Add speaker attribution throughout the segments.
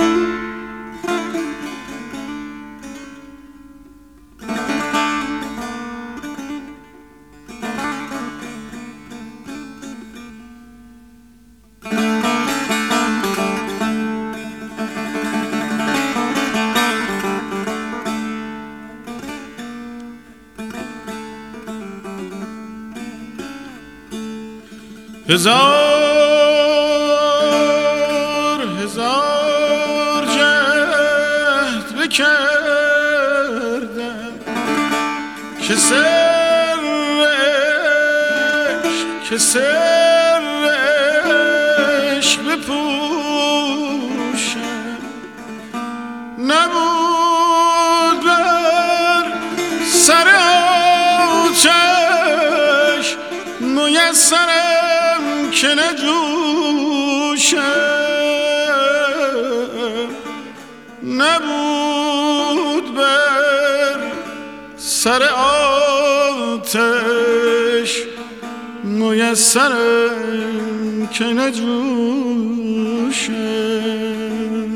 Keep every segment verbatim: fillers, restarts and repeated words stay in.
Speaker 1: هزار هزار جهد بکردم که سرش که سرش بپوشم، نبود بر سر آتش میسرم که نجوشم، نبود بر سر آتش میسرم که نجوشم.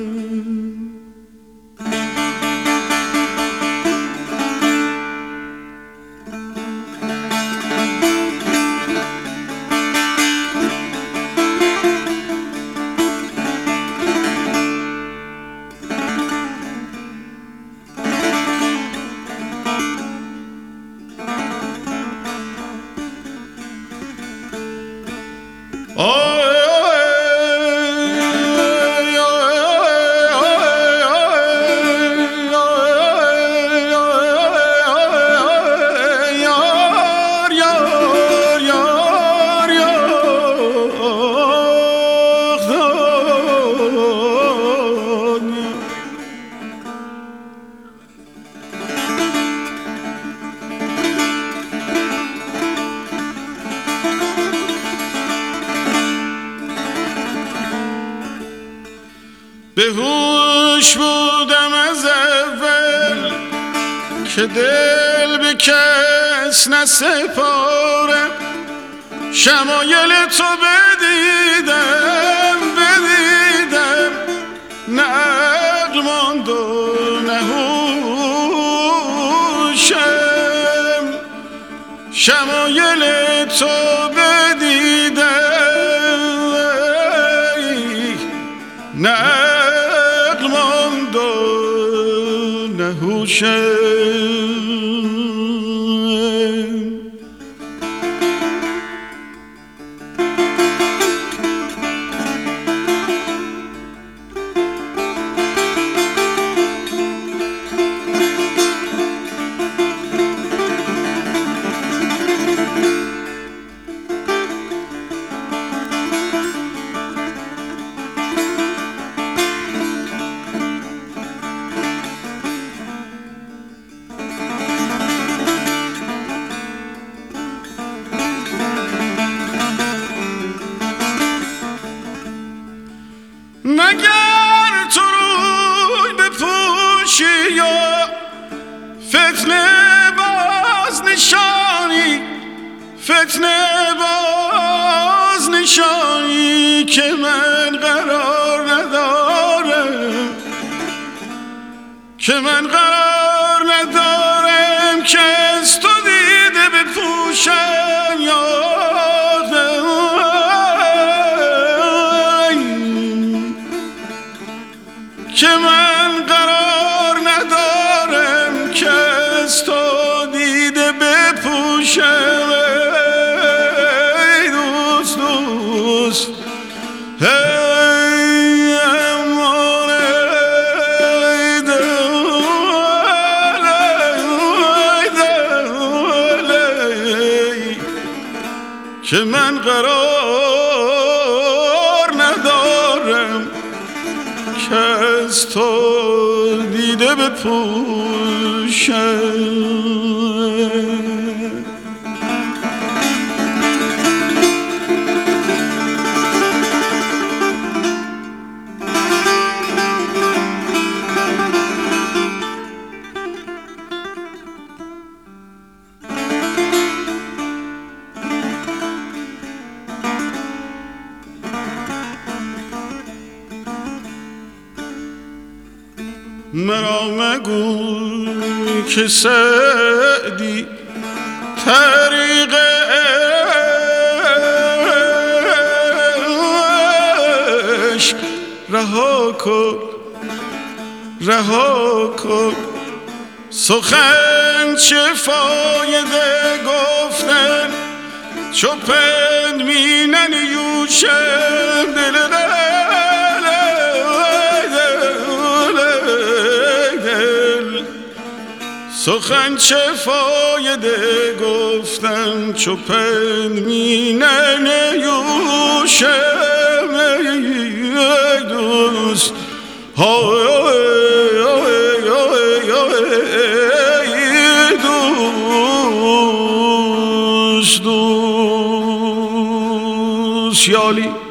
Speaker 1: به هوش بودم از اول که دل به کس نسپارم، شمایل تو بدیدم بدیدم، نه عقل ماند و نه هوشم، شمایل تو بدیدم، نه عقل ماند و نه هوشم. مگر تو روی بپوشی یا فتنه باز نشانی، فتنه باز نشانی که من قرار ندارم، که من قرار ندارم که از تو دیده بپوشم یا که من قرار ندارم که از تو دیده بپوشم. ای دوست دوست ای امان ای دل ای دل که من قرار ندارم که از تو دیده بپوشم. مرا مگوی که سعدی طریق عشق رها کن رها کن. سخن چه فایده گفتن چو پند می ننیوشم دل دل دل. سخن چه فایده گفتن چو پند می ننیوشم ای دوست دوست دوست یالی.